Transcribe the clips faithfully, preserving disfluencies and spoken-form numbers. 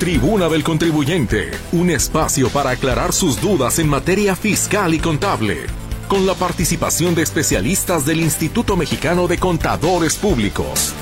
Tribuna del Contribuyente, un espacio para aclarar sus dudas en materia fiscal y contable, con la participación de especialistas del Instituto Mexicano de Contadores Públicos.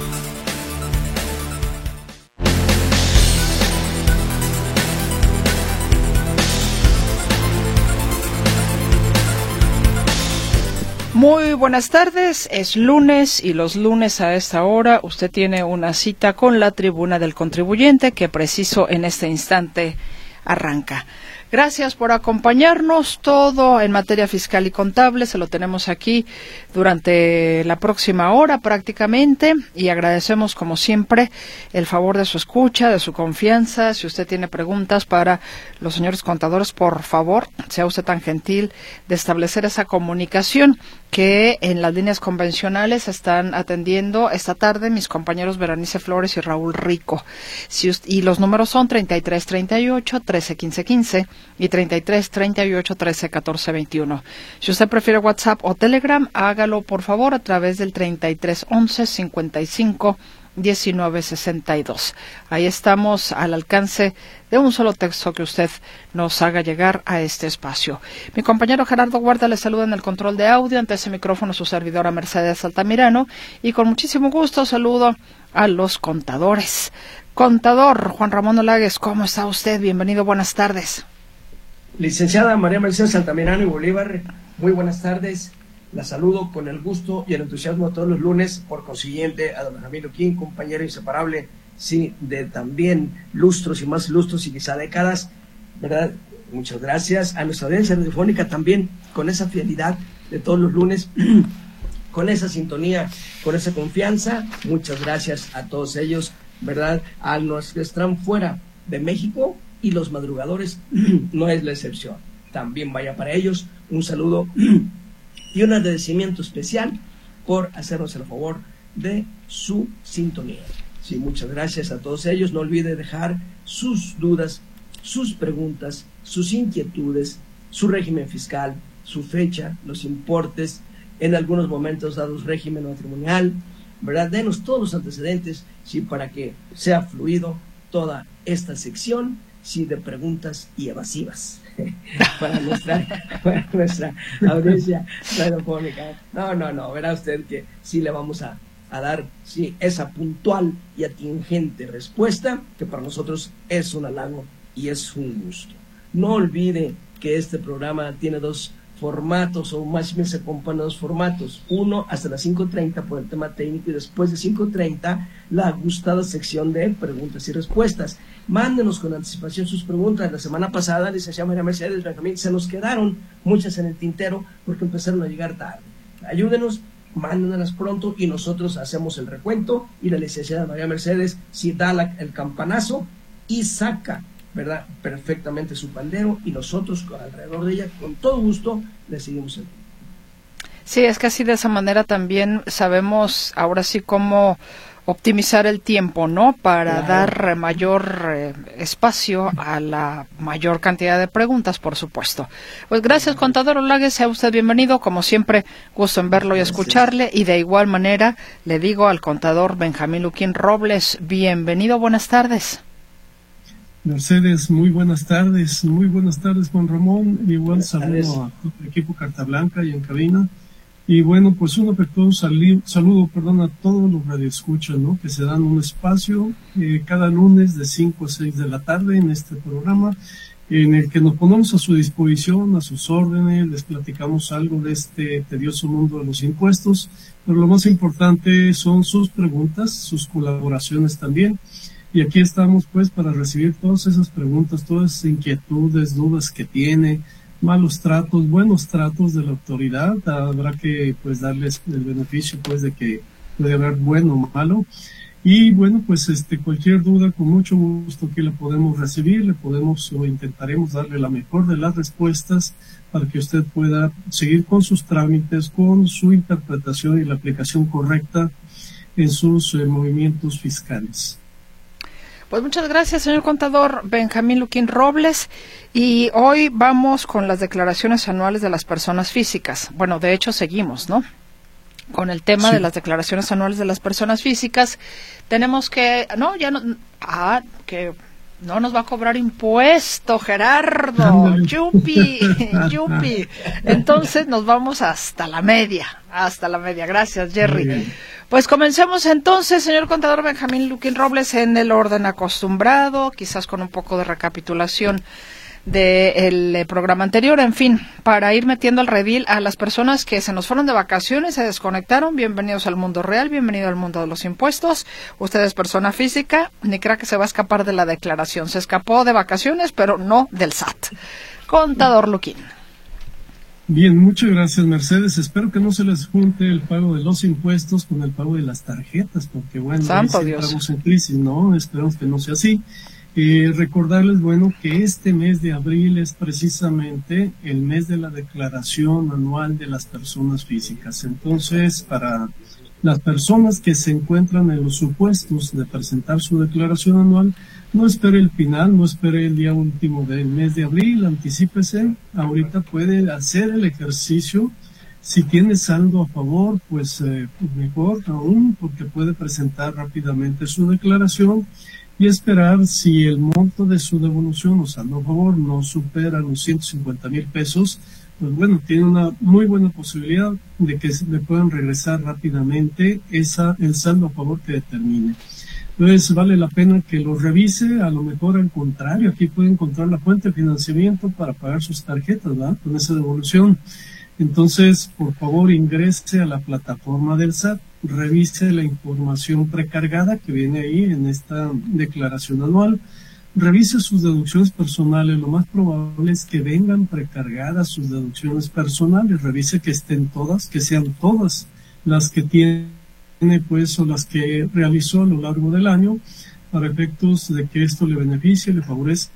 Muy buenas tardes, es lunes y los lunes a esta hora usted tiene una cita con la Tribuna del Contribuyente que preciso en este instante arranca. Gracias por acompañarnos. Todo en materia fiscal y contable se lo tenemos aquí durante la próxima hora prácticamente y agradecemos como siempre el favor de su escucha, de su confianza. Si usted tiene preguntas para los señores contadores, por favor, sea usted tan gentil de establecer esa comunicación que en las líneas convencionales están atendiendo esta tarde mis compañeros Berenice Flores y Raúl Rico. Si usted, y los números son treinta y tres treinta y ocho, trece quince quince y treinta y tres treinta y ocho, trece catorce veintiuno. Si usted prefiere WhatsApp o Telegram, hágalo por favor a través del treinta y tres once, cincuenta y cinco, diecinueve sesenta y dos. Ahí estamos al alcance de un solo texto que usted nos haga llegar a este espacio. Mi compañero Gerardo Huerta le saluda en el control de audio, ante ese micrófono su servidora Mercedes Altamirano, y con muchísimo gusto saludo a los contadores. Contador Juan Ramón Olagues, ¿cómo está usted? Bienvenido, buenas tardes. Licenciada María Mercedes Altamirano y Bolívar, muy buenas tardes. La saludo con el gusto y el entusiasmo todos los lunes, por consiguiente a don Benjamín Luquín, compañero inseparable, sí, de también lustros y más lustros y quizá décadas, ¿verdad? Muchas gracias a nuestra audiencia radiofónica también, con esa fidelidad de todos los lunes, con esa sintonía, con esa confianza. Muchas gracias a todos ellos, ¿verdad? A los que están fuera de México y los madrugadores no es la excepción. También vaya para ellos un saludo y un agradecimiento especial por hacernos el favor de su sintonía. Sí, muchas gracias a todos ellos. No olvide dejar sus dudas, sus preguntas, sus inquietudes, su régimen fiscal, su fecha, los importes, en algunos momentos dados régimen matrimonial, ¿verdad? Denos todos los antecedentes, sí, para que sea fluido toda esta sección, sí, de preguntas y evasivas para nuestra, para nuestra audiencia radiofónica. No, no, no, verá usted que sí le vamos a, a dar sí, esa puntual y atingente respuesta, que para nosotros es un halago y es un gusto. No olvide que este programa tiene dos formatos, o más bien se compone de dos formatos. Uno hasta las cinco treinta por el tema técnico, y después de cinco treinta la gustada sección de preguntas y respuestas. Mándenos con anticipación sus preguntas. La semana pasada, licenciada María Mercedes, Benjamín, se nos quedaron muchas en el tintero porque empezaron a llegar tarde. Ayúdenos, mándenlas pronto y nosotros hacemos el recuento, y la licenciada María Mercedes si da la, el campanazo y saca, ¿verdad?, perfectamente su pandero, y nosotros alrededor de ella con todo gusto le seguimos el. Sí, es que así de esa manera también sabemos ahora sí cómo optimizar el tiempo, ¿no? Para claro. dar mayor eh, espacio a la mayor cantidad de preguntas, por supuesto. Pues gracias, contador Olagues, sea usted bienvenido, como siempre, gusto en verlo y escucharle, y de igual manera le digo al contador Benjamín Luquín Robles, bienvenido, buenas tardes. Mercedes, muy buenas tardes, muy buenas tardes, Juan Ramón, igual saludo a todo el equipo Carta Blanca y en cabina, y bueno, pues un afectuoso saludo, saludo perdón, a todos los radioescuchas, ¿no?, que se dan un espacio eh, cada lunes de cinco a seis de la tarde en este programa, en el que nos ponemos a su disposición, a sus órdenes, les platicamos algo de este tedioso mundo de los impuestos, pero lo más importante son sus preguntas, sus colaboraciones también. Y aquí estamos pues para recibir todas esas preguntas, todas esas inquietudes, dudas que tiene, malos tratos, buenos tratos de la autoridad. Habrá que pues darles el beneficio pues de que puede haber bueno o malo. Y bueno, pues este cualquier duda con mucho gusto que la podemos recibir, le podemos o intentaremos darle la mejor de las respuestas para que usted pueda seguir con sus trámites, con su interpretación y la aplicación correcta en sus eh, movimientos fiscales. Pues muchas gracias, señor contador Benjamín Luquín Robles, y hoy vamos con las declaraciones anuales de las personas físicas. Bueno, de hecho seguimos, ¿no?, con el tema sí. de las declaraciones anuales de las personas físicas. Tenemos que, no, ya no, ah, que No nos va a cobrar impuesto, Gerardo. Yupi, yupi. Entonces nos vamos hasta la media, hasta la media. Gracias, Jerry. Pues comencemos entonces, señor contador Benjamín Luquín Robles, en el orden acostumbrado, quizás con un poco de recapitulación del eh, programa anterior, en fin, para ir metiendo al redil a las personas que se nos fueron de vacaciones, se desconectaron. Bienvenidos al mundo real, bienvenido al mundo de los impuestos. Usted es persona física, ni crea que se va a escapar de la declaración. Se escapó de vacaciones, pero no del S A T. Contador Luquín. Bien, muchas gracias, Mercedes. Espero que no se les junte el pago de los impuestos con el pago de las tarjetas, porque bueno, Santo ahí sí Dios. estamos en crisis, ¿no? Esperamos que no sea así. Eh, recordarles, bueno, que este mes de abril es precisamente el mes de la declaración anual de las personas físicas. Entonces, para las personas que se encuentran en los supuestos de presentar su declaración anual, no espere el final, no espere el día último del mes de abril, anticípese. Ahorita puede hacer el ejercicio. Si tiene saldo a favor, pues eh, mejor aún, porque puede presentar rápidamente su declaración y esperar. Si el monto de su devolución o saldo a favor no supera los ciento cincuenta mil pesos, pues bueno, tiene una muy buena posibilidad de que le puedan regresar rápidamente esa el saldo a favor que determine. Entonces vale la pena que lo revise. A lo mejor al contrario, aquí puede encontrar la fuente de financiamiento para pagar sus tarjetas, ¿verdad?, con esa devolución. Entonces, por favor, ingrese a la plataforma del S A T, revise la información precargada que viene ahí en esta declaración anual, revise sus deducciones personales. Lo más probable es que vengan precargadas sus deducciones personales. Revise que estén todas, que sean todas las que tiene, pues, o las que realizó a lo largo del año, para efectos de que esto le beneficie, le favorezca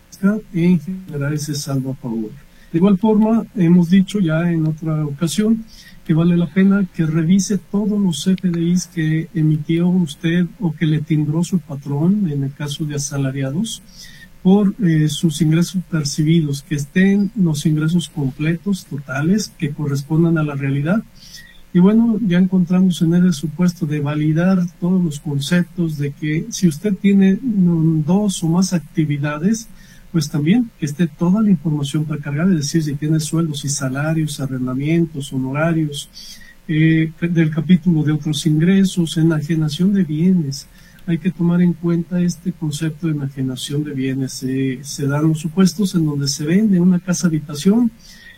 en generar ese saldo a favor. De igual forma, hemos dicho ya en otra ocasión que vale la pena que revise todos los C F D Is que emitió usted o que le timbró su patrón, en el caso de asalariados, por eh, sus ingresos percibidos, que estén los ingresos completos, totales, que correspondan a la realidad. Y bueno, ya encontramos en el supuesto de validar todos los conceptos de que si usted tiene um, dos o más actividades, pues también que esté toda la información precargada, es decir, si tiene sueldos y salarios, arrendamientos, honorarios, eh, del capítulo de otros ingresos, enajenación de bienes. Hay que tomar en cuenta este concepto de enajenación de bienes. Eh, se dan los supuestos en donde se vende una casa habitación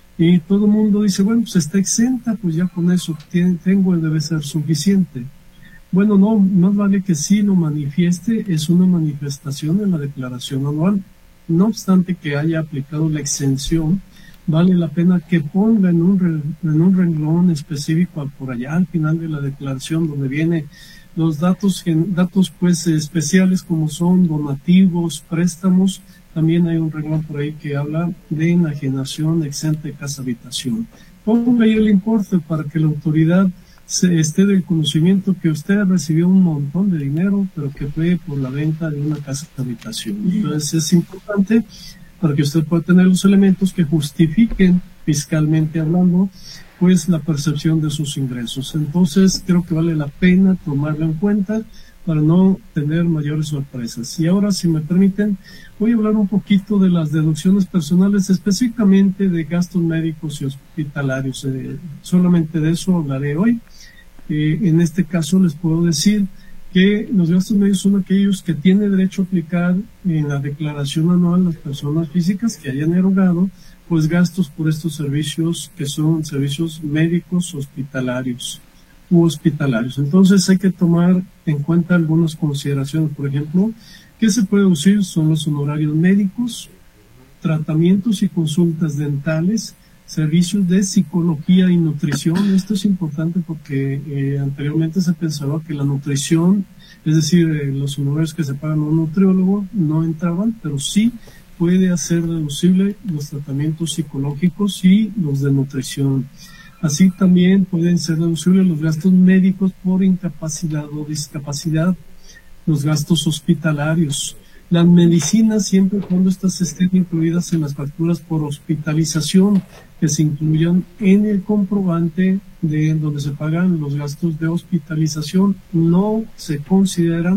y todo el mundo dice, bueno, pues está exenta, pues ya con eso tiene, tengo, debe ser suficiente. Bueno, no, más vale que sí lo manifieste, es una manifestación en la declaración anual. No obstante que haya aplicado la exención, vale la pena que ponga en un, re, en un renglón específico por allá al final de la declaración, donde viene los datos, datos pues especiales como son donativos, préstamos. También hay un renglón por ahí que habla de enajenación exenta de casa habitación. Ponga ahí el importe para que la autoridad se esté del conocimiento que usted recibió un montón de dinero, pero que fue por la venta de una casa de habitación. Entonces es importante para que usted pueda tener los elementos que justifiquen, fiscalmente hablando, pues la percepción de sus ingresos. Entonces creo que vale la pena tomarlo en cuenta para no tener mayores sorpresas. Y ahora, si me permiten, voy a hablar un poquito de las deducciones personales, específicamente de gastos médicos y hospitalarios. Eh, solamente de eso hablaré hoy. Eh, en este caso les puedo decir que los gastos médicos son aquellos que tiene derecho a aplicar en la declaración anual las personas físicas que hayan erogado pues gastos por estos servicios que son servicios médicos hospitalarios u hospitalarios. Entonces hay que tomar en cuenta algunas consideraciones. Por ejemplo, ¿qué se puede deducir? Son los honorarios médicos, tratamientos y consultas dentales, servicios de psicología y nutrición. Esto es importante porque eh, anteriormente se pensaba que la nutrición, es decir, eh, los honorarios que se pagan a un nutriólogo no entraban, pero sí puede hacer deducible los tratamientos psicológicos y los de nutrición. Así también pueden ser deducibles los gastos médicos por incapacidad o discapacidad, los gastos hospitalarios, las medicinas siempre y cuando estas estén incluidas en las facturas por hospitalización, que se incluyan en el comprobante de donde se pagan los gastos de hospitalización, no se consideran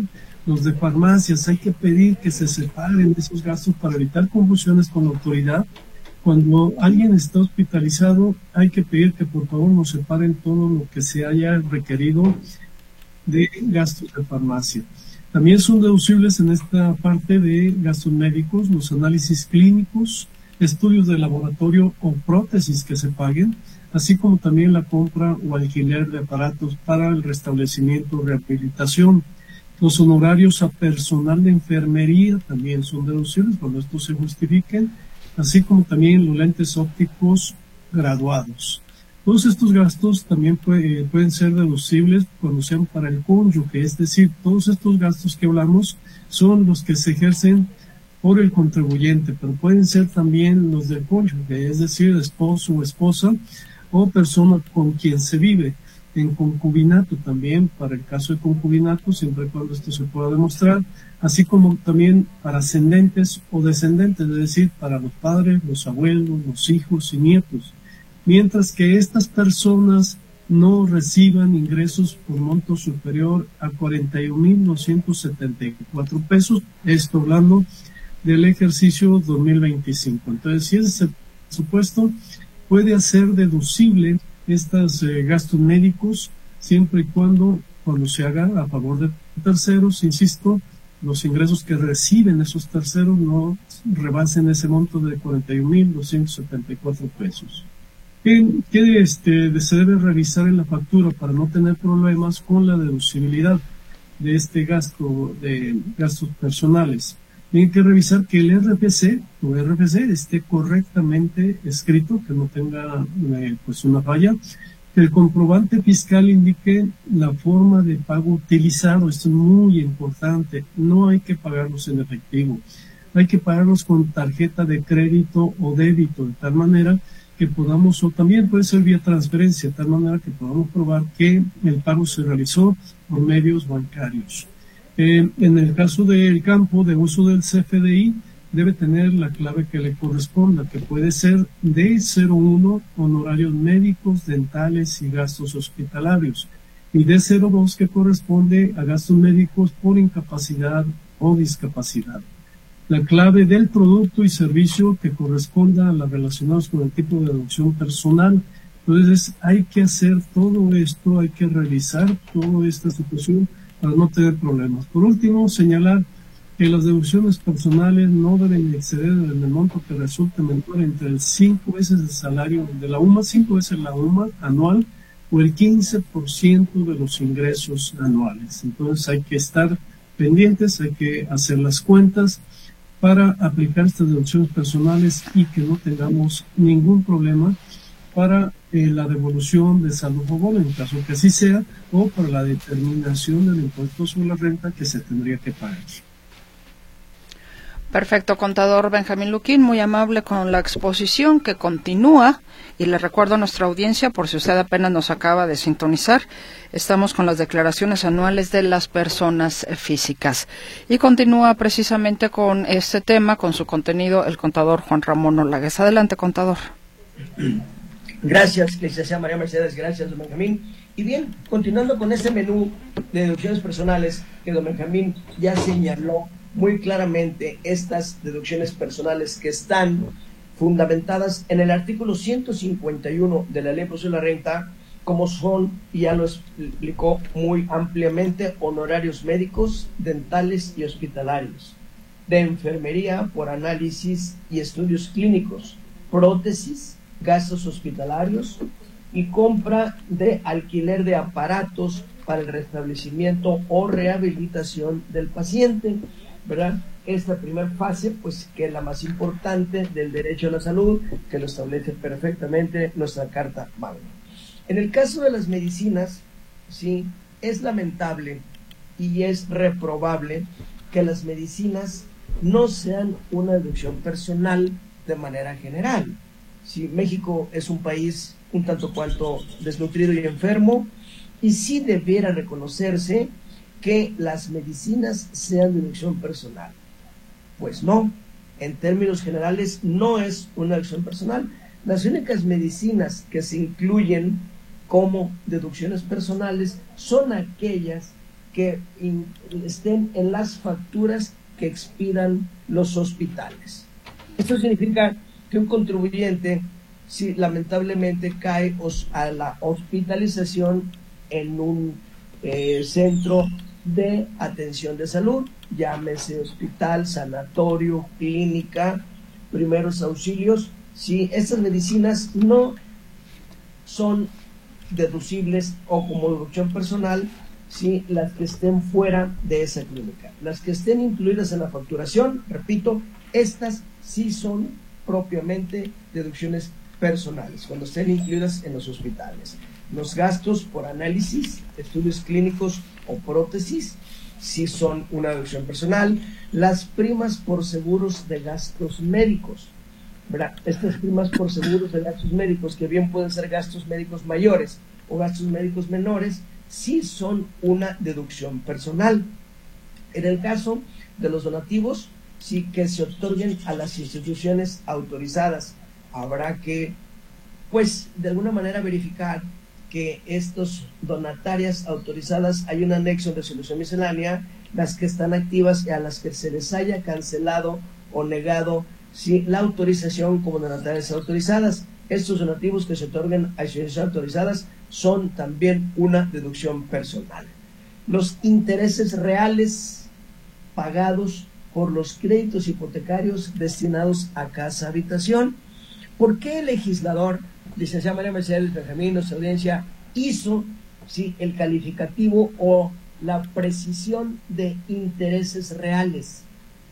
los de farmacias, hay que pedir que se separen de esos gastos para evitar confusiones con la autoridad. Cuando alguien está hospitalizado, hay que pedir que por favor nos separen todo lo que se haya requerido de gastos de farmacia. También son deducibles en esta parte de gastos médicos, los análisis clínicos, estudios de laboratorio o prótesis que se paguen, así como también la compra o alquiler de aparatos para el restablecimiento o rehabilitación. Los honorarios a personal de enfermería también son deducibles cuando estos se justifiquen, así como también los lentes ópticos graduados. Todos estos gastos también puede, pueden ser deducibles cuando sean para el cónyuge, es decir, todos estos gastos que hablamos son los que se ejercen por el contribuyente, pero pueden ser también los del cónyuge, es decir, esposo o esposa o persona con quien se vive. En concubinato también, para el caso de concubinato, siempre y cuando esto se pueda demostrar, así como también para ascendentes o descendentes, es decir, para los padres, los abuelos, los hijos y nietos. Mientras que estas personas no reciban ingresos por monto superior a cuarenta y un mil doscientos setenta y cuatro pesos, esto hablando del ejercicio dos mil veinticinco. Entonces, si ese presupuesto puede hacer deducible estos eh, gastos médicos siempre y cuando, cuando se haga a favor de terceros, insisto, los ingresos que reciben esos terceros no rebasen ese monto de cuarenta y un mil doscientos setenta y cuatro pesos. ¿Qué, qué este, se debe revisar en la factura para no tener problemas con la deducibilidad de este gasto de gastos personales? Tienen que revisar que el R F C o R F C esté correctamente escrito, que no tenga eh, pues una falla, que el comprobante fiscal indique la forma de pago utilizado. Esto es muy importante. No hay que pagarlos en efectivo, hay que pagarlos con tarjeta de crédito o débito, de tal manera que podamos, o también puede ser vía transferencia, de tal manera que podamos probar que el pago se realizó por medios bancarios. Eh, en el caso del campo de uso del C F D I, debe tener la clave que le corresponda, que puede ser D cero uno, honorarios médicos, dentales y gastos hospitalarios, y D cero dos, que corresponde a gastos médicos por incapacidad o discapacidad. La clave del producto y servicio que corresponda a las relacionadas con el tipo de deducción personal. Entonces, hay que hacer todo esto, hay que revisar toda esta situación para no tener problemas. Por último, señalar que las deducciones personales no deben exceder el monto que resulte menor entre el cinco veces el salario de la U M A, cinco veces la U M A anual, o el quince por ciento de los ingresos anuales. Entonces hay que estar pendientes, hay que hacer las cuentas para aplicar estas deducciones personales y que no tengamos ningún problema para eh, la devolución de saldo o bono, en caso que así sea, o para la determinación del impuesto sobre la renta que se tendría que pagar. Perfecto, contador Benjamín Luquín, muy amable con la exposición que continúa, y le recuerdo a nuestra audiencia, por si usted apenas nos acaba de sintonizar, estamos con las declaraciones anuales de las personas físicas. Y continúa precisamente con este tema, con su contenido, el contador Juan Ramón Olagues. Adelante, contador. Gracias, licenciada María Mercedes, gracias, don Benjamín. Y bien, continuando con este menú de deducciones personales que don Benjamín ya señaló muy claramente, estas deducciones personales que están fundamentadas en el artículo ciento cincuenta y uno de la Ley de la Renta, como son, y ya lo explicó muy ampliamente, honorarios médicos, dentales y hospitalarios, de enfermería por análisis y estudios clínicos, prótesis, gastos hospitalarios y compra de alquiler de aparatos para el restablecimiento o rehabilitación del paciente, ¿verdad? Esta primera fase, pues, que es la más importante del derecho a la salud, que lo establece perfectamente nuestra Carta Magna. En el caso de las medicinas, sí, es lamentable y es reprobable que las medicinas no sean una deducción personal de manera general. Si México es un país un tanto cuanto desnutrido y enfermo, y sí debiera reconocerse que las medicinas sean de deducción personal. Pues no, en términos generales no es una deducción personal. Las únicas medicinas que se incluyen como deducciones personales son aquellas que in, estén en las facturas que expidan los hospitales. Esto significa que un contribuyente, si lamentablemente cae a la hospitalización en un eh, centro de atención de salud, llámese hospital, sanatorio, clínica, primeros auxilios, si estas medicinas no son deducibles o como deducción personal, si las que estén fuera de esa clínica. Las que estén incluidas en la facturación, repito, estas sí son propiamente deducciones personales, cuando estén incluidas en los hospitales. Los gastos por análisis, estudios clínicos o prótesis sí son una deducción personal. Las primas por seguros de gastos médicos, ¿verdad? Estas primas por seguros de gastos médicos, que bien pueden ser gastos médicos mayores o gastos médicos menores, sí son una deducción personal. En el caso de los donativos, sí que se otorguen a las instituciones autorizadas. Habrá que, pues, de alguna manera verificar que estos donatarias autorizadas, hay un anexo en resolución miscelánea, las que están activas y a las que se les haya cancelado o negado sí, la autorización como donatarias autorizadas. Estos donativos que se otorguen a instituciones autorizadas son también una deducción personal. Los intereses reales pagados por los créditos hipotecarios destinados a casa habitación. ¿Por qué el legislador, licenciada María Mercedes Benjamín, nuestra audiencia, hizo sí, el calificativo o la precisión de intereses reales?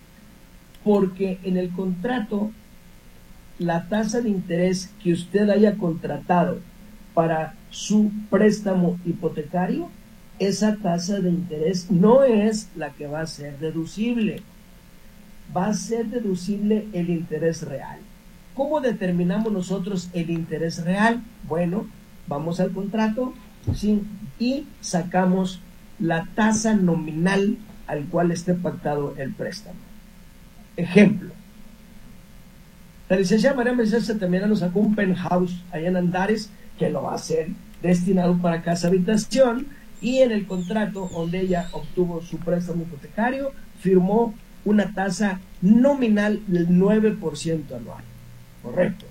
Porque en el contrato, la tasa de interés que usted haya contratado para su préstamo hipotecario, esa tasa de interés no es la que va a ser deducible. Va a ser deducible el interés real. ¿Cómo determinamos nosotros el interés real? Bueno, vamos al contrato, ¿sí? Y sacamos la tasa nominal al cual esté pactado el préstamo. Ejemplo. La licenciada María Mercedes Altamirano sacó un penthouse allá en Andares que lo va a hacer destinado para casa habitación, y en el contrato donde ella obtuvo su préstamo hipotecario firmó una tasa nominal del nueve por ciento anual. Correcto.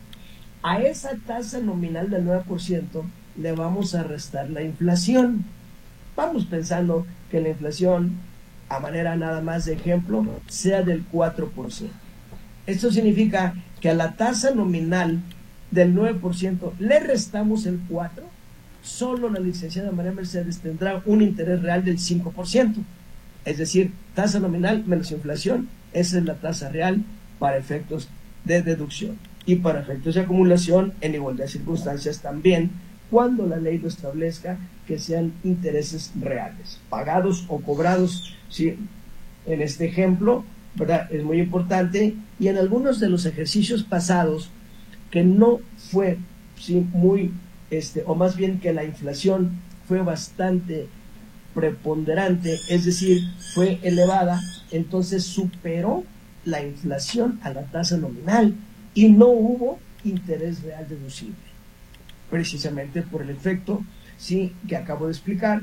A esa tasa nominal del nueve por ciento le vamos a restar la inflación. Vamos pensando que la inflación, a manera nada más de ejemplo, sea del cuatro por ciento. Esto significa que a la tasa nominal del nueve por ciento le restamos el cuatro por ciento, solo la licenciada María Mercedes tendrá un interés real del cinco por ciento. Es decir, tasa nominal menos inflación, esa es la tasa real para efectos de deducción. Y para efectos de acumulación, en igualdad de circunstancias también, cuando la ley lo establezca, que sean intereses reales, pagados o cobrados. Sí, en este ejemplo, ¿verdad? Es muy importante, y en algunos de los ejercicios pasados, que no fue sí, muy, este, o más bien que la inflación fue bastante preponderante, es decir, fue elevada, entonces superó la inflación a la tasa nominal y no hubo interés real deducible, precisamente por el efecto sí, que acabo de explicar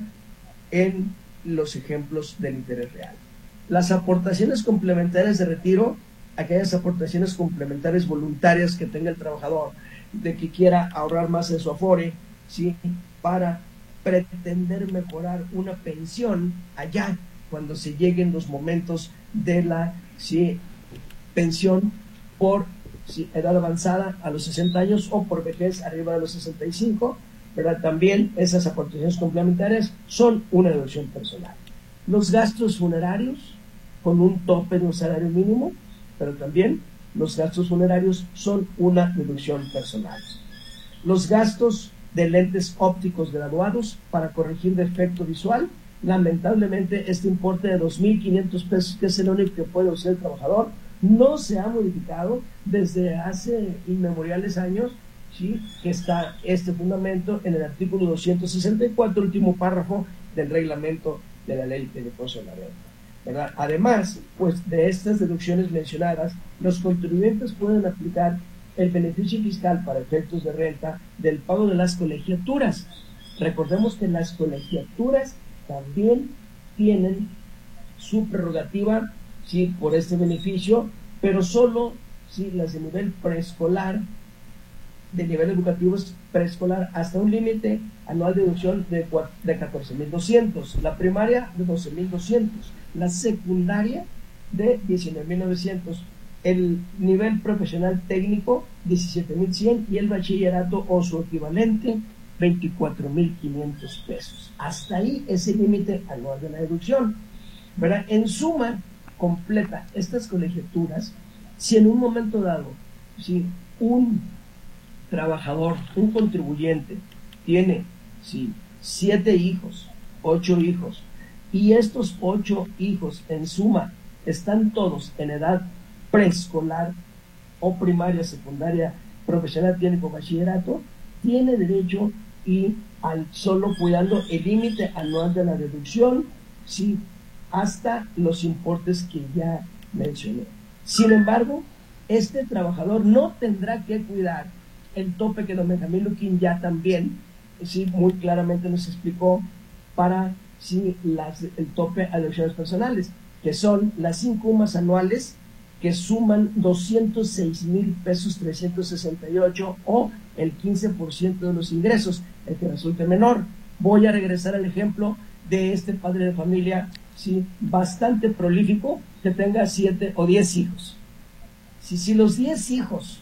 en los ejemplos del interés real. Las aportaciones complementarias de retiro, aquellas aportaciones complementarias voluntarias que tenga el trabajador, de que quiera ahorrar más en su afore, ¿sí? Para pretender mejorar una pensión allá cuando se lleguen los momentos de la ¿sí? pensión por ¿sí? edad avanzada a los sesenta años o por vejez arriba de los sesenta y cinco, ¿verdad? También esas aportaciones complementarias son una deducción personal. Los gastos funerarios con un tope de un salario mínimo, pero también los gastos funerarios son una deducción personal. Los gastos de lentes ópticos graduados para corregir defecto visual, lamentablemente este importe de dos mil quinientos pesos, que es el único que puede usar el trabajador, no se ha modificado desde hace inmemoriales años, ¿sí? Que está este fundamento en el artículo doscientos sesenta y cuatro, último párrafo del reglamento de la ley de impuesto a la renta, ¿verdad? Además, pues de estas deducciones mencionadas, los contribuyentes pueden aplicar el beneficio fiscal para efectos de renta del pago de las colegiaturas. Recordemos que las colegiaturas también tienen su prerrogativa, sí, por este beneficio, pero solo sí, las de nivel preescolar, de nivel educativo preescolar, hasta un límite anual de deducción de, de catorce mil doscientos, la primaria de doce mil doscientos, la secundaria de diecinueve mil novecientos, el nivel profesional técnico diecisiete mil cien y el bachillerato o su equivalente veinticuatro mil quinientos pesos. Hasta ahí es el límite anual de la deducción, ¿verdad? En suma completa estas colegiaturas, si en un momento dado, si un trabajador, un contribuyente tiene si siete hijos, ocho hijos, y estos ocho hijos en suma están todos en edad preescolar o primaria, secundaria, profesional, técnico, bachillerato, tiene derecho y al solo cuidando el límite anual de la deducción, sí, hasta los importes que ya mencioné. Sin embargo, este trabajador no tendrá que cuidar el tope que don Benjamín Luquín ya también, sí, muy claramente nos explicó para sí, las, el tope a deducciones personales, que son las cinco U M A S anuales que suman doscientos seis mil pesos trescientos sesenta y ocho o el quince por ciento de los ingresos, el que resulte menor. Voy a regresar al ejemplo de este padre de familia, sí, bastante prolífico, que tenga siete o diez hijos. Si, si los diez hijos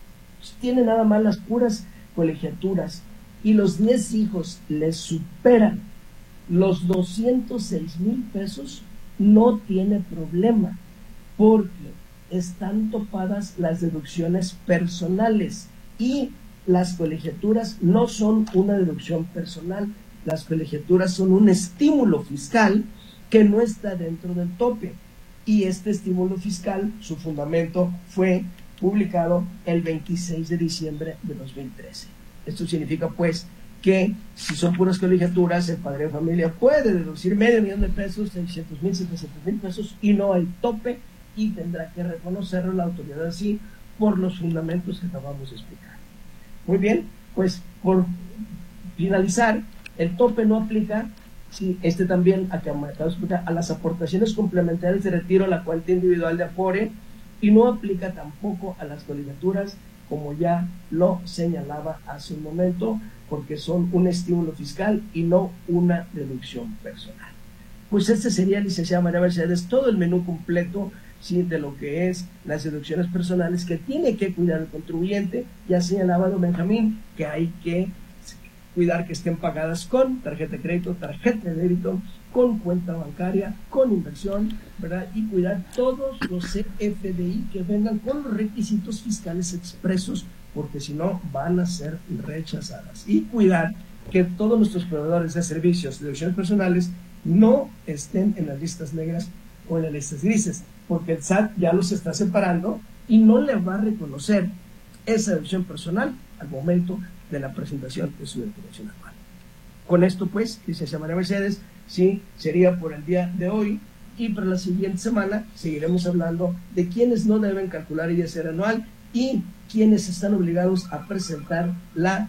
tienen nada más las puras colegiaturas y los diez hijos les superan los doscientos seis mil pesos, no tiene problema, porque están topadas las deducciones personales y las colegiaturas no son una deducción personal, las colegiaturas son un estímulo fiscal que no está dentro del tope, y este estímulo fiscal, su fundamento fue publicado el veintiséis de diciembre de dos mil trece. Esto significa pues que si son puras colegiaturas, el padre de familia puede deducir medio millón de pesos, seiscientos mil, setecientos mil pesos, y no hay tope, y tendrá que reconocerlo la autoridad así por los fundamentos que acabamos de explicar. Muy bien, pues por finalizar, el tope no aplica, sí, este también a, que acabo de explicar, a las aportaciones complementarias de retiro, la cuenta individual de Afore, y no aplica tampoco a las colegiaturas, como ya lo señalaba hace un momento, porque son un estímulo fiscal y no una deducción personal. Pues este sería, licenciada María Mercedes, todo el menú completo, sí, de lo que es las deducciones personales que tiene que cuidar el contribuyente. Ya señalaba don Benjamín que hay que cuidar que estén pagadas con tarjeta de crédito, tarjeta de débito, con cuenta bancaria, con inversión, ¿verdad? Y cuidar todos los C F D I que vengan con los requisitos fiscales expresos, porque si no van a ser rechazadas. Y cuidar que todos nuestros proveedores de servicios de deducciones personales no estén en las listas negras o en las listas grises, porque el S A T ya los está separando y no le va a reconocer esa deducción personal al momento de la presentación de su declaración anual. Con esto, pues, licenciada María Mercedes, sí, sería por el día de hoy, y para la siguiente semana seguiremos hablando de quienes no deben calcular I S R anual y quienes están obligados a presentar la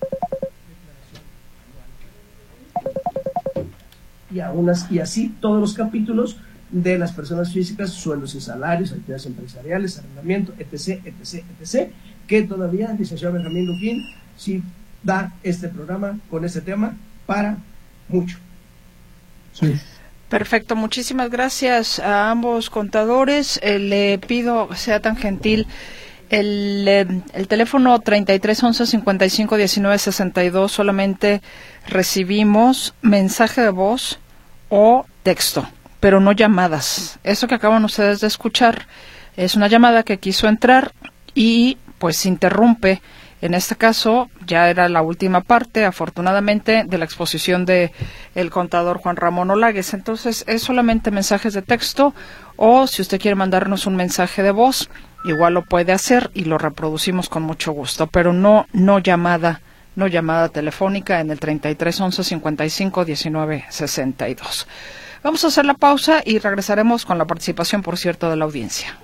y, a unas, y así todos los capítulos de las personas físicas, sueldos y salarios, actividades empresariales, arrendamiento, etc, etc, etc, que todavía el licenciado Benjamín Luquín sí da este programa con este tema para mucho. Sí. Perfecto, muchísimas gracias a ambos contadores. Eh, le pido sea tan gentil el, eh, el teléfono treinta y tres once cincuenta y cinco diecinueve sesenta y dos, solamente recibimos mensaje de voz o texto, pero no llamadas. Eso que acaban ustedes de escuchar es una llamada que quiso entrar y pues interrumpe. En este caso ya era la última parte, afortunadamente, de la exposición de el contador Juan Ramón Olagues. Entonces es solamente mensajes de texto, o si usted quiere mandarnos un mensaje de voz, igual lo puede hacer y lo reproducimos con mucho gusto, pero no no llamada, no llamada telefónica en el treinta y tres once cincuenta y cinco diecinueve sesenta y dos. Vamos a hacer la pausa y regresaremos con la participación, por cierto, de la audiencia.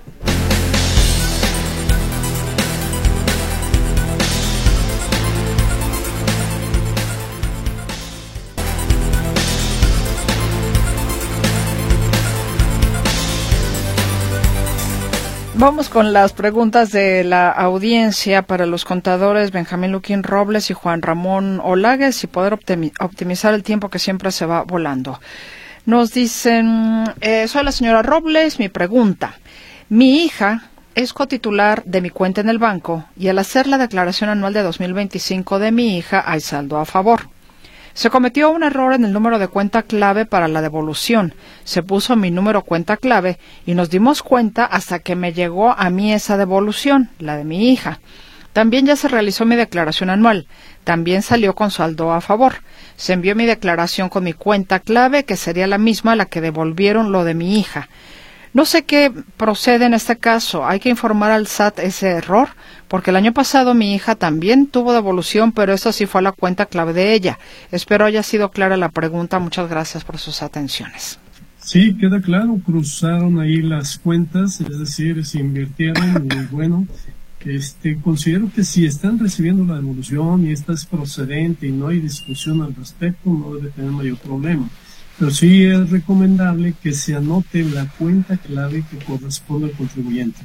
Vamos con las preguntas de la audiencia para los contadores Benjamín Luquín Robles y Juan Ramón Olagues y poder optimi- optimizar el tiempo que siempre se va volando. Nos dicen, eh, soy la señora Robles, mi pregunta. Mi hija es cotitular de mi cuenta en el banco y al hacer la declaración anual de dos mil veinticinco de mi hija hay saldo a favor. Se cometió un error en el número de cuenta clave para la devolución. Se puso mi número cuenta clave y nos dimos cuenta hasta que me llegó a mí esa devolución, la de mi hija. También ya se realizó mi declaración anual. También salió con saldo a favor. Se envió mi declaración con mi cuenta clave, que sería la misma a la que devolvieron lo de mi hija. No sé qué procede en este caso. Hay que informar al S A T ese error, porque el año pasado mi hija también tuvo devolución, pero eso sí fue a la cuenta clave de ella. Espero haya sido clara la pregunta. Muchas gracias por sus atenciones. Sí, queda claro, cruzaron ahí las cuentas, es decir, se invirtieron y bueno, este, considero que si están recibiendo la devolución y esta es procedente y no hay discusión al respecto, no debe tener mayor problema. Pero sí es recomendable que se anote la cuenta clave que corresponde al contribuyente.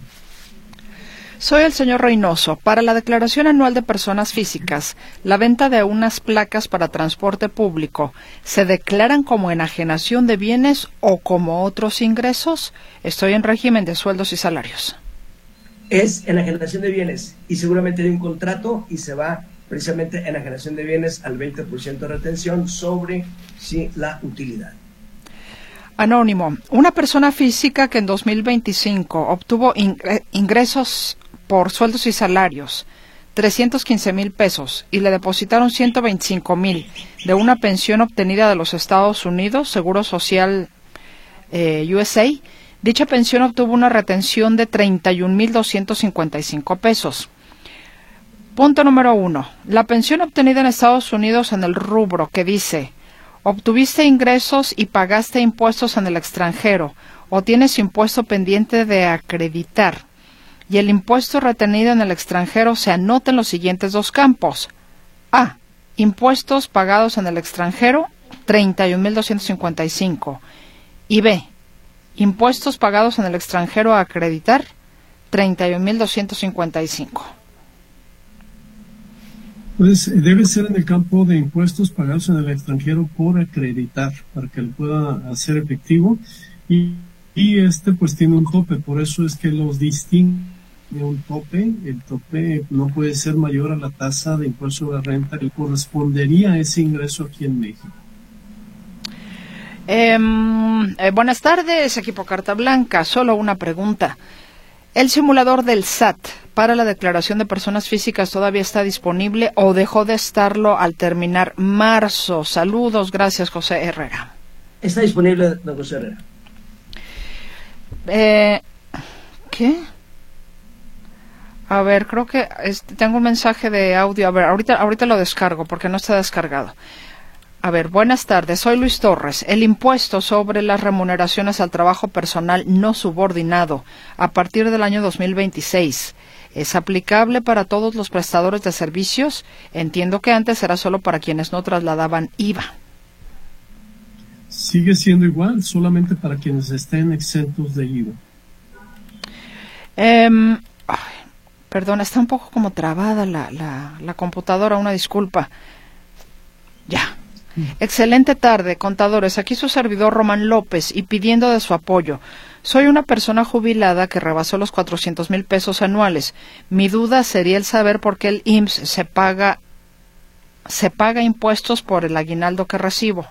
Soy el señor Reynoso. Para la declaración anual de personas físicas, la venta de unas placas para transporte público, ¿se declaran como enajenación de bienes o como otros ingresos? Estoy en régimen de sueldos y salarios. Es enajenación de bienes y seguramente hay un contrato y se va precisamente enajenación de bienes al veinte por ciento de retención sobre sí, la utilidad. Anónimo. Una persona física que en dos mil veinticinco obtuvo ingresos por sueldos y salarios, trescientos quince mil pesos, y le depositaron ciento veinticinco mil de una pensión obtenida de los Estados Unidos, Seguro Social eh, U S A, dicha pensión obtuvo una retención de treinta y un mil doscientos cincuenta y cinco pesos. Punto número uno. La pensión obtenida en Estados Unidos en el rubro que dice obtuviste ingresos y pagaste impuestos en el extranjero o tienes impuesto pendiente de acreditar y el impuesto retenido en el extranjero se anota en los siguientes dos campos. A. Impuestos pagados en el extranjero, treinta y un mil doscientos cincuenta y cinco. Y B. Impuestos pagados en el extranjero a acreditar, treinta y un mil doscientos cincuenta y cinco. Pues debe ser en el campo de impuestos pagados en el extranjero por acreditar, para que lo pueda hacer efectivo. Y, y este pues tiene un tope, por eso es que los distingue un tope. El tope no puede ser mayor a la tasa de impuesto de renta que correspondería a ese ingreso aquí en México. Eh, eh, buenas tardes, equipo Carta Blanca. Solo una pregunta. ¿El simulador del S A T para la declaración de personas físicas todavía está disponible o dejó de estarlo al terminar marzo? Saludos, gracias, José Herrera. Está disponible, don José Herrera. Eh, ¿Qué? A ver, creo que este, tengo un mensaje de audio. A ver, ahorita, ahorita lo descargo porque no está descargado. A ver, buenas tardes, soy Luis Torres. El impuesto sobre las remuneraciones al trabajo personal no subordinado a partir del año dos mil veintiséis, ¿es aplicable para todos los prestadores de servicios? Entiendo que antes era solo para quienes no trasladaban I V A. Sigue siendo igual, solamente para quienes estén exentos de I V A. Eh, ay, perdón, está un poco como trabada la, la, la computadora, una disculpa. Ya. Excelente tarde, contadores. Aquí su servidor Román López y pidiendo de su apoyo. Soy una persona jubilada que rebasó los cuatrocientos mil pesos anuales. Mi duda sería el saber por qué el I M S S se paga, se paga impuestos por el aguinaldo que recibo.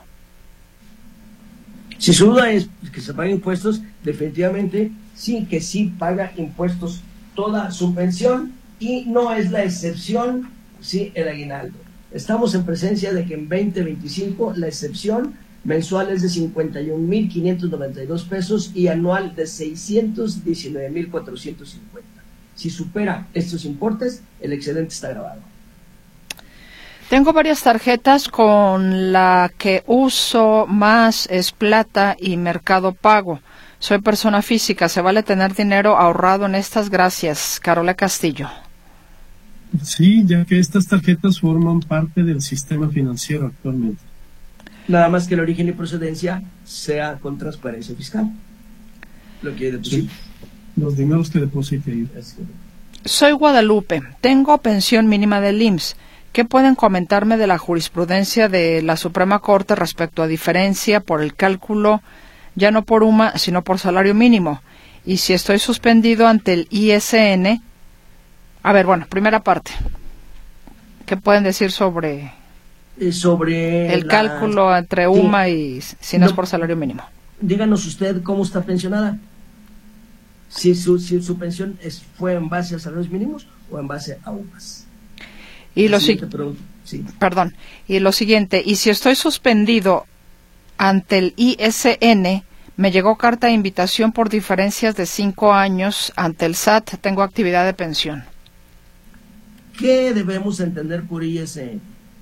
Si su duda es que se paga impuestos, definitivamente sí que sí paga impuestos toda su pensión y no es la excepción, sí, el aguinaldo. Estamos en presencia de que en veinte veinticinco la excepción mensual es de cincuenta y un mil quinientos noventa y dos pesos y anual de seiscientos diecinueve mil cuatrocientos cincuenta. Si supera estos importes, el excedente está grabado. Tengo varias tarjetas, con la que uso más es Plata y Mercado Pago. Soy persona física, ¿se vale tener dinero ahorrado en estas? Gracias, Carola Castillo. Sí, ya que estas tarjetas forman parte del sistema financiero actualmente. Nada más que el origen y procedencia sea con transparencia fiscal. Lo que hay de posible. los dineros que deposite ahí. Soy Guadalupe, tengo pensión mínima del I M S S. ¿Qué pueden comentarme de la jurisprudencia de la Suprema Corte respecto a diferencia por el cálculo, ya no por U M A, sino por salario mínimo? Y si estoy suspendido ante el I S N... A ver, bueno, primera parte. ¿Qué pueden decir sobre, eh, sobre el la... cálculo entre U M A sí. y si no, no es por salario mínimo? Díganos usted cómo está pensionada. Si su, si su pensión es, fue en base a salarios mínimos o en base a U M A S. Y lo si... sí. Perdón. Y lo siguiente, y si estoy suspendido ante el I S N, me llegó carta de invitación por diferencias de cinco años ante el S A T, tengo actividad de pensión. ¿Qué debemos entender por I S N?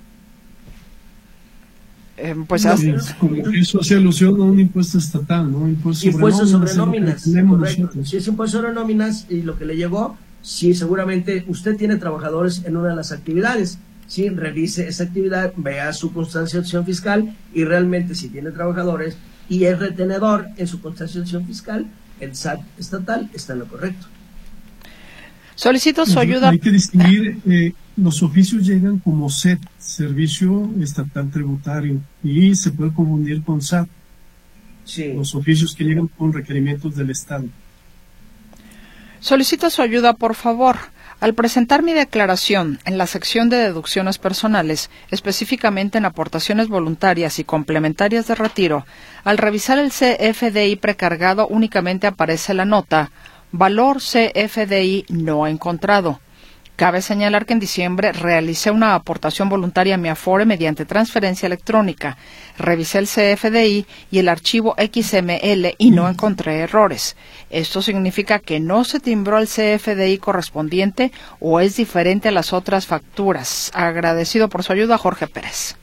Eh, pues no, es como que eso hace alusión a un impuesto estatal, ¿no? Impuesto, impuesto sobre nóminas. Sobre nóminas. Si es impuesto sobre nóminas y lo que le llegó, sí, seguramente usted tiene trabajadores en una de las actividades. Sí, revise esa actividad, vea su constancia de acción fiscal y realmente si tiene trabajadores y es retenedor en su constancia de acción fiscal, el S A T estatal está en lo correcto. Solicito su ayuda. Hay que distinguir, eh, los oficios llegan como S E T, Servicio Estatal Tributario, y se puede confundir con S A T, sí. Los oficios que llegan con requerimientos del Estado. Solicito su ayuda, por favor. Al presentar mi declaración en la sección de deducciones personales, específicamente en aportaciones voluntarias y complementarias de retiro, al revisar el C F D I precargado únicamente aparece la nota valor C F D I no encontrado. Cabe señalar que en diciembre realicé una aportación voluntaria a mi Afore mediante transferencia electrónica. Revisé el C F D I y el archivo X M L y no encontré errores. Esto significa que no se timbró el C F D I correspondiente o es diferente a las otras facturas. Agradecido por su ayuda, Jorge Pérez.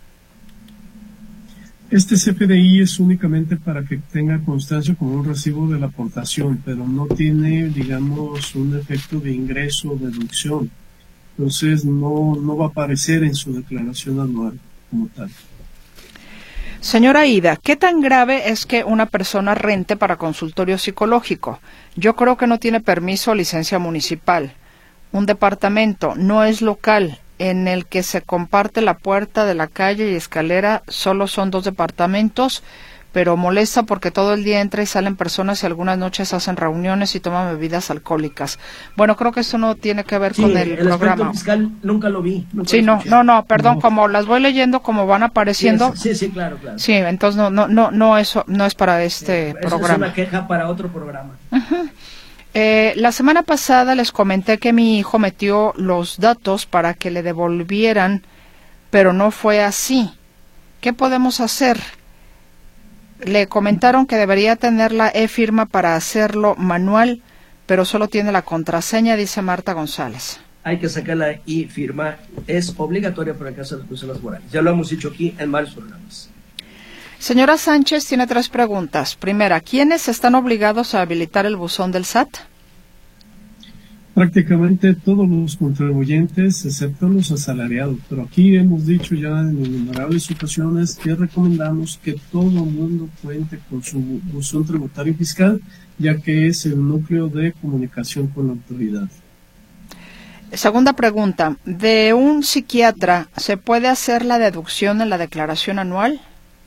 Este C F D I es únicamente para que tenga constancia como un recibo de la aportación, pero no tiene, digamos, un efecto de ingreso o deducción. Entonces no, no va a aparecer en su declaración anual como tal. Señora Ida, ¿qué tan grave es que una persona rente para consultorio psicológico? Yo creo que no tiene permiso o licencia municipal. Un departamento no es local, en el que se comparte la puerta de la calle y escalera, solo son dos departamentos, pero molesta porque todo el día entra y salen personas y algunas noches hacen reuniones y toman bebidas alcohólicas. Bueno, creo que eso no tiene que ver sí, con el, el programa. Fiscal nunca lo vi. Nunca sí, lo no, no, no, perdón, no. Como las voy leyendo, como van apareciendo. Sí, sí, sí, claro, claro. Sí, entonces no, no, no, no, eso no es para este sí, programa. Es una queja para otro programa. Uh-huh. Eh, la semana pasada les comenté que mi hijo metió los datos para que le devolvieran, pero no fue así. ¿Qué podemos hacer? Le comentaron que debería tener la e-firma para hacerlo manual, pero solo tiene la contraseña, dice Marta González. Hay que sacar la e-firma, es obligatoria para el caso de las personas morales. Ya lo hemos dicho aquí en varios programas. Señora Sánchez tiene tres preguntas. Primera, ¿quiénes están obligados a habilitar el buzón del S A T? Prácticamente todos los contribuyentes, excepto los asalariados. Pero aquí hemos dicho ya en innumerables ocasiones que recomendamos que todo el mundo cuente con su buzón tributario fiscal, ya que es el núcleo de comunicación con la autoridad. Segunda pregunta, ¿de un psiquiatra se puede hacer la deducción en la declaración anual?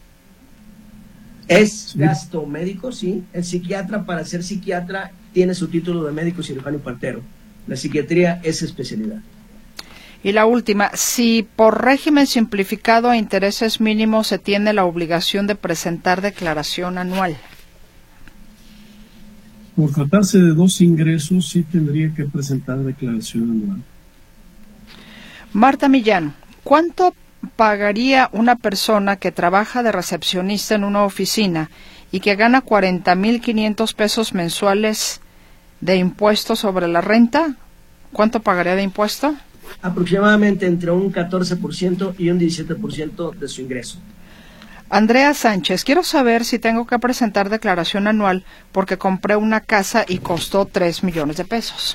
Es sí. gasto médico, sí. El psiquiatra, para ser psiquiatra, tiene su título de médico cirujano y partero. La psiquiatría es especialidad. Y la última, si por régimen simplificado a intereses mínimos se tiene la obligación de presentar declaración anual. Por tratarse de dos ingresos, sí tendría que presentar declaración anual. Marta Millán, ¿cuánto pagaría una persona que trabaja de recepcionista en una oficina y que gana cuarenta mil quinientos pesos mensuales de impuesto sobre la renta? ¿Cuánto pagaría de impuesto? Aproximadamente entre un catorce por ciento y un diecisiete por ciento de su ingreso. Andrea Sánchez, quiero saber si tengo que presentar declaración anual porque compré una casa y costó tres millones de pesos.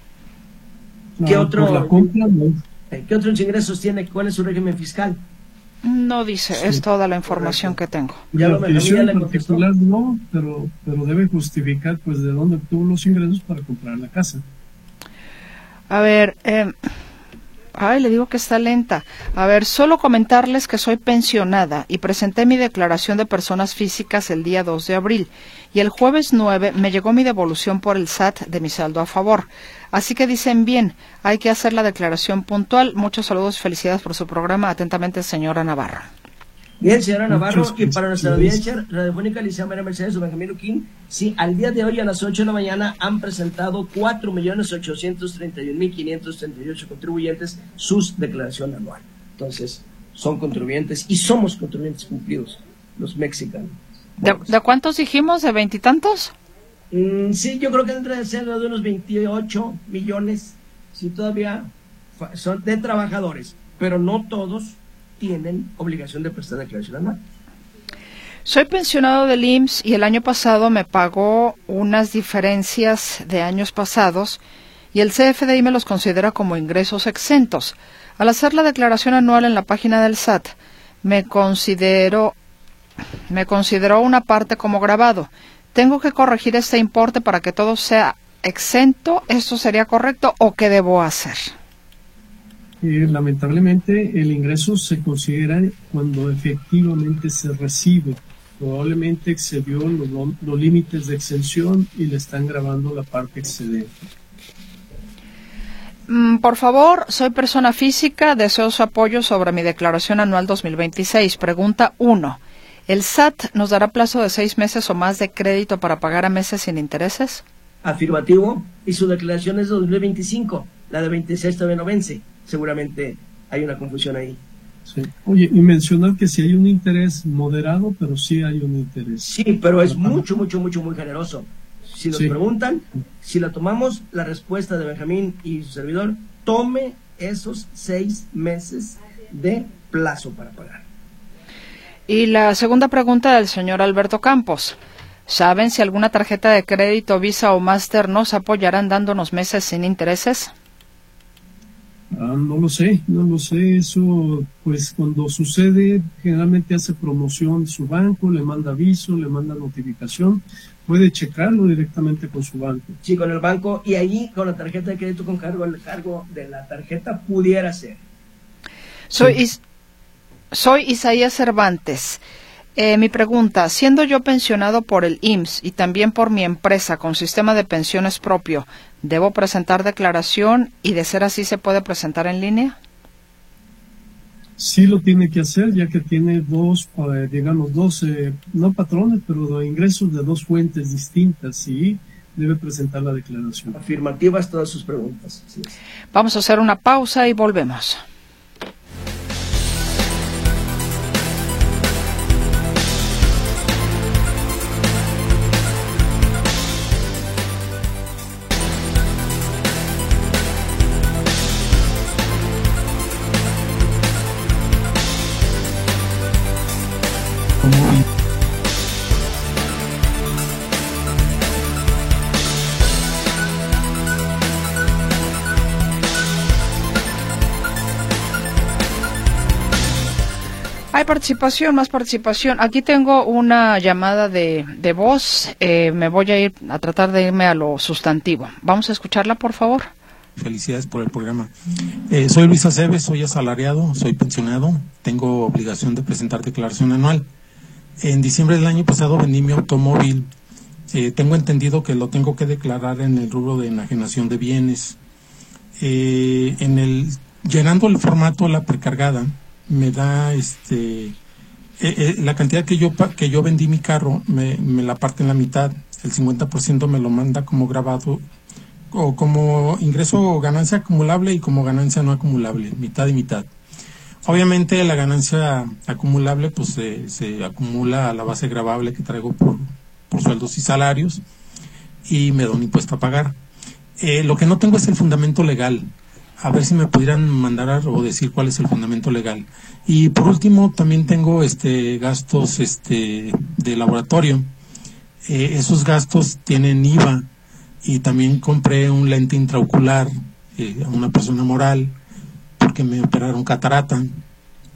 ¿Qué No, otro, por la compra, no. ¿Qué otros ingresos tiene? ¿Cuál es su régimen fiscal? No dice, sí. Es toda la información Correcto. que tengo. Ya la adquisición en particular no, pero, pero debe justificar pues de dónde obtuvo los ingresos para comprar la casa. A ver, eh, ay, le digo que está lenta. A ver, solo comentarles que soy pensionada y presenté mi declaración de personas físicas el día dos de abril y el jueves nueve me llegó mi devolución por el S A T de mi saldo a favor. Así que dicen bien, hay que hacer la declaración puntual. Muchos saludos y felicidades por su programa. Atentamente, señora Navarro. Bien, señora Navarro, y para nuestra audiencia radiofónica, Licea María Mercedes o Benjamín Luquín, sí, al día de hoy a las ocho de la mañana han presentado cuatro millones ochocientos treinta y un mil quinientos treinta y ocho contribuyentes sus declaración anual. Entonces, son contribuyentes y somos contribuyentes cumplidos, los mexicanos. ¿De, ¿de cuántos dijimos? ¿De veintitantos? Mm, sí, yo creo que entre ser de unos veintiocho millones, sí, todavía son de trabajadores, pero no todos tienen obligación de prestar declaración anual. Soy pensionado del I M S S y el año pasado me pagó unas diferencias de años pasados y el C F D I me los considera como ingresos exentos. Al hacer la declaración anual en la página del S A T, me consideró, me consideró una parte como grabado. ¿Tengo que corregir este importe para que todo sea exento? ¿Esto sería correcto o qué debo hacer? Eh, lamentablemente el ingreso se considera cuando efectivamente se recibe. Probablemente excedió los, los límites de exención y le están grabando la parte excedente. Mm, por favor, soy persona física, deseo su apoyo sobre mi declaración anual dos mil veintiséis. Pregunta uno. ¿El S A T nos dará plazo de seis meses o más de crédito para pagar a meses sin intereses? Afirmativo, y su declaración es de dos mil veinticinco, la de veintiséis todavía no vence. Seguramente hay una confusión ahí. Sí. Oye, y mencionar que si hay un interés moderado, pero sí hay un interés. Sí, pero es mucho, mucho, mucho, muy generoso. Si nos sí. preguntan, si la tomamos, la respuesta de Benjamín y su servidor, tome esos seis meses de plazo para pagar. Y la segunda pregunta del señor Alberto Campos. ¿Saben si alguna tarjeta de crédito, Visa o Master nos apoyarán dándonos meses sin intereses? Ah, no lo sé, no lo sé. Eso, pues cuando sucede, generalmente hace promoción su banco, le manda aviso, le manda notificación. Puede checarlo directamente con su banco. Sí, con el banco, y ahí con la tarjeta de crédito con cargo, el cargo de la tarjeta pudiera ser. Soy, sí. is, soy Isaías Cervantes. Eh, mi pregunta, siendo yo pensionado por el I M S S y también por mi empresa con sistema de pensiones propio, ¿debo presentar declaración y de ser así se puede presentar en línea? Sí lo tiene que hacer, ya que tiene dos, eh, digamos, dos, eh, no patrones, pero ingresos de dos fuentes distintas y debe presentar la declaración. Afirmativas todas sus preguntas. Sí. Vamos a hacer una pausa y volvemos. Hay participación, más participación. Aquí tengo una llamada de, de voz. Eh, me voy a ir a tratar de irme a lo sustantivo. Vamos a escucharla, por favor. Felicidades por el programa. Eh, soy Luis Aceves, soy asalariado, soy pensionado, tengo obligación de presentar declaración anual. En diciembre del año pasado vendí mi automóvil. Eh, tengo entendido que lo tengo que declarar en el rubro de enajenación de bienes. Eh, en el llenando el formato la precargada me da este eh, eh, la cantidad que yo que yo vendí mi carro me, me la parte en la mitad, el cincuenta por ciento me lo manda como grabado o como ingreso o ganancia acumulable y como ganancia no acumulable, mitad y mitad. Obviamente la ganancia acumulable pues se, se acumula a la base gravable que traigo por, por sueldos y salarios y me da un impuesto a pagar. Eh, lo que no tengo es el fundamento legal. A ver si me pudieran mandar o decir cuál es el fundamento legal. Y por último también tengo este gastos este de laboratorio. Eh, esos gastos tienen I V A y también compré un lente intraocular eh, a una persona moral porque me operaron catarata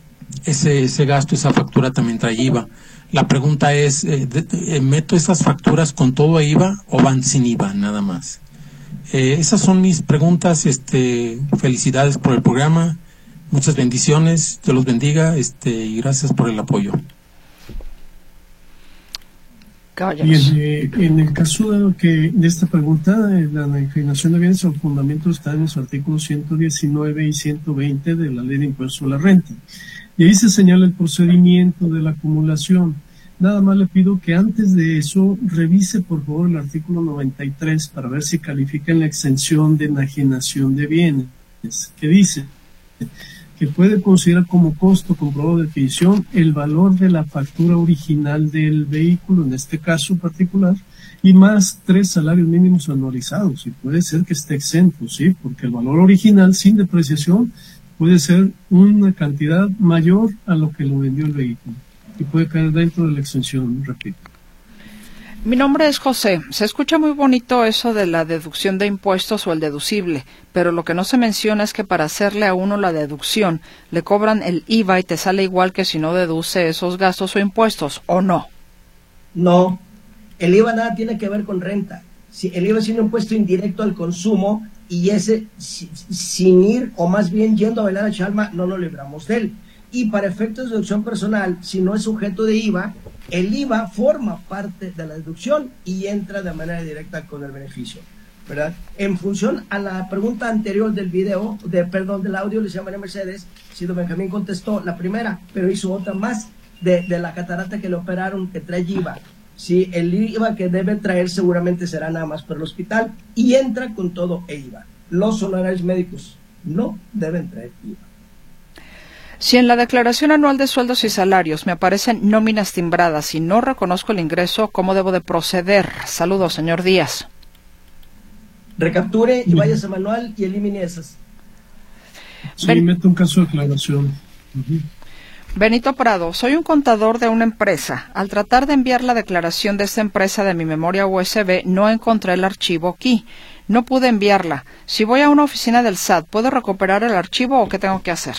ese, ese gasto, esa factura también trae I V A. La pregunta es, eh, de, de, ¿meto esas facturas con todo I V A o van sin I V A nada más? Eh, esas son mis preguntas. Este, felicidades por el programa, muchas bendiciones, Dios los bendiga, este, y gracias por el apoyo. Bien, eh, en el caso de, que, de esta pregunta, eh, la enajenación de bienes o fundamento está en los artículos ciento diecinueve y ciento veinte de la Ley de Impuesto a la Renta. Y ahí se señala el procedimiento de la acumulación. Nada más le pido que antes de eso revise por favor el artículo noventa y tres para ver si califica en la exención de enajenación de bienes, que dice que puede considerar como costo comprobado de adquisición el valor de la factura original del vehículo, en este caso particular, y más tres salarios mínimos anualizados. Y puede ser que esté exento, ¿sí? Porque el valor original sin depreciación puede ser una cantidad mayor a lo que lo vendió el vehículo. Y puede caer dentro de la exención, repito. Mi nombre es José. Se escucha muy bonito eso de la deducción de impuestos o el deducible, pero lo que no se menciona es que para hacerle a uno la deducción le cobran el I V A y te sale igual que si no deduce esos gastos o impuestos, ¿o no? No, el I V A nada tiene que ver con renta. Si el I V A es un impuesto indirecto al consumo y ese, si, sin ir o más bien yendo a bailar a Chalma, no nos libramos de él. Y para efectos de deducción personal, si no es sujeto de I V A, el I V A forma parte de la deducción y entra de manera directa con el beneficio, ¿verdad? En función a la pregunta anterior del video, de perdón, del audio, le llamaré Mercedes, si don Benjamín contestó la primera, pero hizo otra más de, de la catarata que le operaron, que trae I V A. Sí, el I V A que debe traer seguramente será nada más para el hospital y entra con todo e I V A. Los honorarios médicos no deben traer I V A. Si en la declaración anual de sueldos y salarios me aparecen nóminas timbradas y no reconozco el ingreso, ¿cómo debo de proceder? Saludos, señor Díaz. Recapture y váyase a manual y elimine esas. Sí, ben... mete un caso de aclaración. Uh-huh. Benito Prado, soy un contador de una empresa. Al tratar de enviar la declaración de esta empresa de mi memoria U S B, no encontré el archivo aquí. No pude enviarla. Si voy a una oficina del S A T, ¿puedo recuperar el archivo o qué tengo que hacer?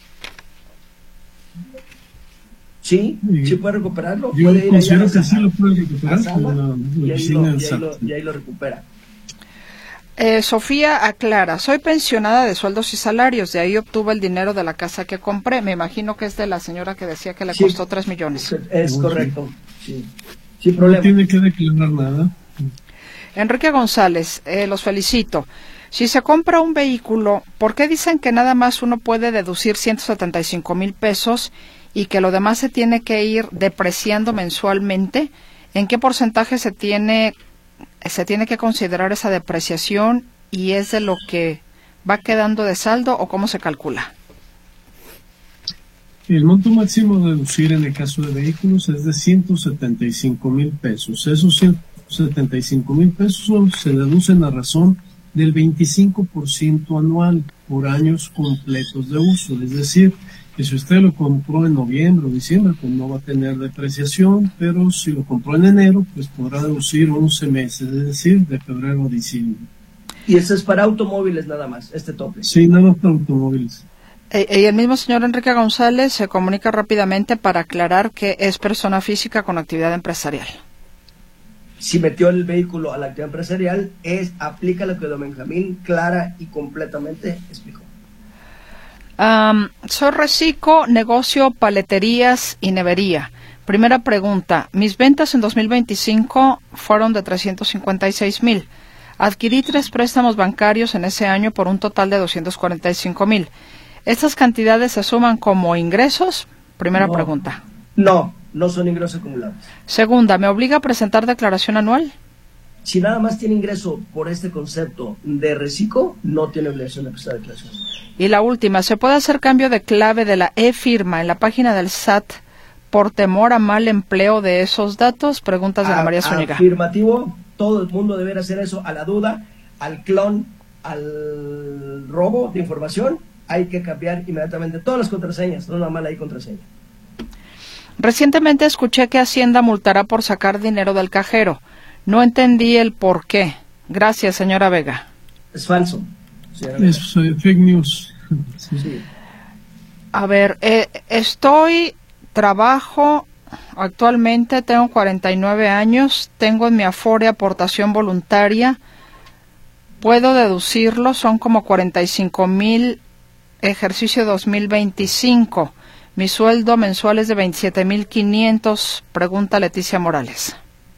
Sí, sí puede recuperarlo. Yo puede ir considero allá que sí lo puede recuperar con la, la y, ahí oficina lo, del y, S A ahí T. lo, y ahí lo recupera. Eh, Sofía aclara, soy pensionada de sueldos y salarios, de ahí obtuve el dinero de la casa que compré. Me imagino que es de la señora que decía que le sí, costó tres millones. Es correcto, sí. Sin problema. No tiene que declarar nada. Enrique González, eh, los felicito. Si se compra un vehículo, ¿por qué dicen que nada más uno puede deducir ciento setenta y cinco mil pesos y que lo demás se tiene que ir depreciando mensualmente? ¿En qué porcentaje se tiene se tiene que considerar esa depreciación y es de lo que va quedando de saldo o cómo se calcula? El monto máximo a deducir en el caso de vehículos es de ciento setenta y cinco mil pesos. Esos ciento setenta y cinco mil pesos se deducen a razón del veinticinco por ciento anual por años completos de uso. Es decir, que si usted lo compró en noviembre o diciembre, pues no va a tener depreciación, pero si lo compró en enero, pues podrá deducir once meses, es decir, de febrero a diciembre. Y eso es para automóviles nada más, este tope. Sí, nada más para automóviles. Y el mismo señor Enrique González se comunica rápidamente para aclarar que es persona física con actividad empresarial. Si metió el vehículo a la actividad empresarial, es aplica lo que don Benjamín clara y completamente explicó. Um, soy Recico, negocio paleterías y nevería. Primera pregunta, mis ventas en dos mil veinticinco fueron de trescientos cincuenta y seis mil. Adquirí tres préstamos bancarios en ese año por un total de doscientos cuarenta y cinco mil. ¿Estas cantidades se suman como ingresos? Primera no, pregunta. No, no son ingresos acumulados. Segunda, ¿me obliga a presentar declaración anual? Si nada más tiene ingreso por este concepto de reciclo, no tiene obligación de presentar declaración. Y la última, ¿se puede hacer cambio de clave de la e-firma en la página del S A T por temor a mal empleo de esos datos? Preguntas de a, la María Zúñiga. Afirmativo, todo el mundo deberá hacer eso. A la duda, al clon, al robo de información, hay que cambiar inmediatamente todas las contraseñas, no nada más hay contraseña. Recientemente escuché que Hacienda multará por sacar dinero del cajero. No entendí el por qué. Gracias, señora Vega. Es falso. Es uh, fake news. Sí. Uh, A ver, eh, estoy, trabajo, actualmente tengo cuarenta y nueve años, tengo en mi Afore aportación voluntaria, puedo deducirlo, son como cuarenta y cinco mil, ejercicio dos mil veinticinco. Mi sueldo mensual es de veintisiete mil quinientos, pregunta Leticia Morales.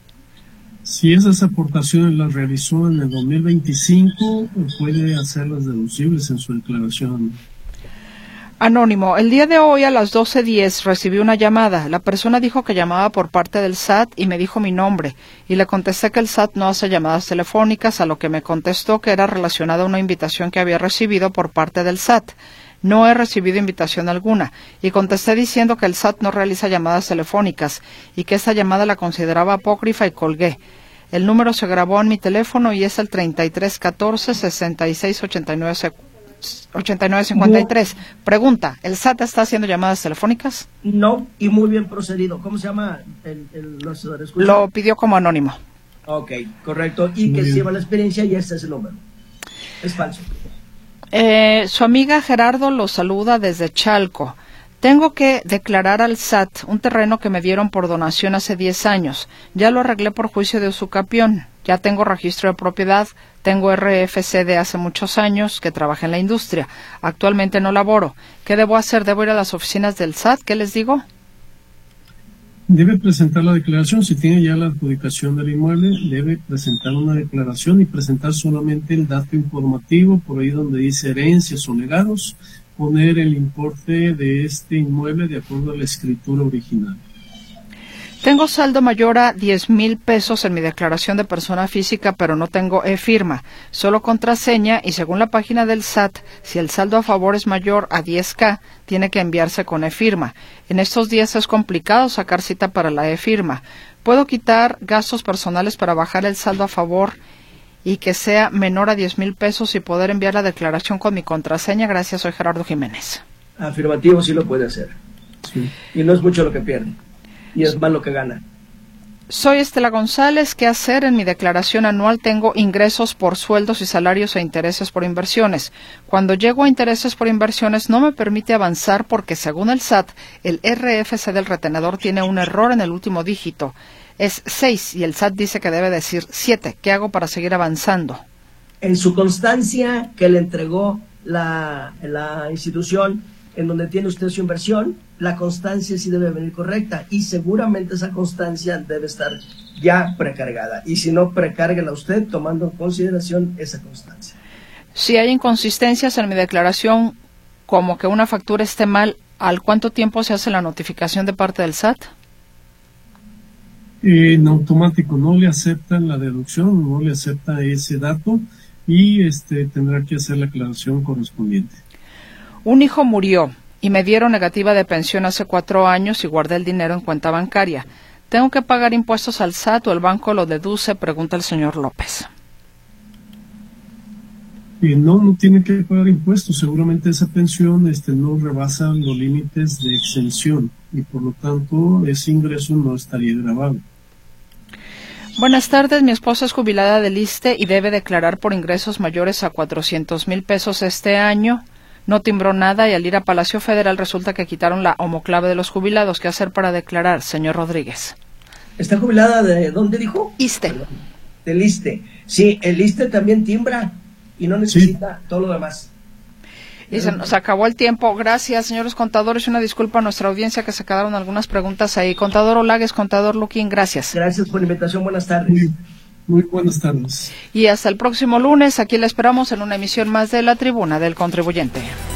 Si esas aportaciones las realizó en el dos mil veinticinco, puede hacerlas deducibles en su declaración. Anónimo, el día de hoy a las doce diez recibí una llamada. La persona dijo que llamaba por parte del S A T y me dijo mi nombre. Y le contesté que el S A T no hace llamadas telefónicas, a lo que me contestó que era relacionada a una invitación que había recibido por parte del S A T. No he recibido invitación alguna. Y contesté diciendo que el S A T no realiza llamadas telefónicas y que esta llamada la consideraba apócrifa y colgué. El número se grabó en mi teléfono y es el treinta y tres catorce sesenta y seis ochenta y nueve cincuenta y tres. No. Pregunta, ¿el S A T está haciendo llamadas telefónicas? No, y muy bien procedido. ¿Cómo se llama el, el, los, Lo pidió como anónimo. Ok, correcto. Y que lleva la experiencia y este es el número. Es falso. Eh, su amiga Gerardo lo saluda desde Chalco. Tengo que declarar al S A T un terreno que me dieron por donación hace diez años. Ya lo arreglé por juicio de usucapión. Ya tengo registro de propiedad. Tengo R F C de hace muchos años que trabajé en la industria. Actualmente no laboro. ¿Qué debo hacer? ¿Debo ir a las oficinas del S A T? ¿Qué les digo? Debe presentar la declaración. Si tiene ya la adjudicación del inmueble, debe presentar una declaración y presentar solamente el dato informativo, por ahí donde dice herencias o legados, poner el importe de este inmueble de acuerdo a la escritura original. Tengo saldo mayor a diez mil pesos en mi declaración de persona física, pero no tengo e-firma, solo contraseña, y según la página del S A T, si el saldo a favor es mayor a diez mil, tiene que enviarse con e-firma. En estos días es complicado sacar cita para la e-firma. ¿Puedo quitar gastos personales para bajar el saldo a favor y que sea menor a diez mil pesos y poder enviar la declaración con mi contraseña? Gracias, soy Gerardo Jiménez. Afirmativo, sí lo puede hacer. Sí. Y no es mucho lo que pierde. Y es más lo que gana. Soy Estela González. ¿Qué hacer? En mi declaración anual tengo ingresos por sueldos y salarios e intereses por inversiones. Cuando llego a intereses por inversiones no me permite avanzar porque según el S A T, el R F C del retenedor tiene un error en el último dígito. Es seis y el S A T dice que debe decir siete. ¿Qué hago para seguir avanzando? En su constancia que le entregó la, la institución en donde tiene usted su inversión, la constancia sí debe venir correcta y seguramente esa constancia debe estar ya precargada. Y si no, precárguela usted tomando en consideración esa constancia. Si hay inconsistencias en mi declaración, como que una factura esté mal, ¿al cuánto tiempo se hace la notificación de parte del S A T? Eh, en automático, no le aceptan la deducción, no le acepta ese dato y este tendrá que hacer la aclaración correspondiente. Un hijo murió y me dieron negativa de pensión hace cuatro años y guardé el dinero en cuenta bancaria. ¿Tengo que pagar impuestos al S A T o el banco lo deduce? Pregunta el señor López. Eh, no, no tiene que pagar impuestos. Seguramente esa pensión este, no rebasa los límites de exención y por lo tanto ese ingreso no estaría grabado. Buenas tardes, mi esposa es jubilada del I S S S T E y debe declarar por ingresos mayores a cuatrocientos mil pesos este año. No timbró nada y al ir a Palacio Federal resulta que quitaron la homoclave de los jubilados. ¿Qué hacer para declarar, señor Rodríguez? ¿Está jubilada de dónde dijo? I S S S T E. Del I S S S T E. Sí, el I S S S T E también timbra y no necesita sí. todo lo demás. Y se nos acabó el tiempo. Gracias, señores contadores. Una disculpa a nuestra audiencia que se quedaron algunas preguntas ahí. Contador Olagues, contador Luquín, gracias. Gracias por la invitación. Buenas tardes. Muy, muy buenas tardes. Y hasta el próximo lunes. Aquí le esperamos en una emisión más de La Tribuna del Contribuyente.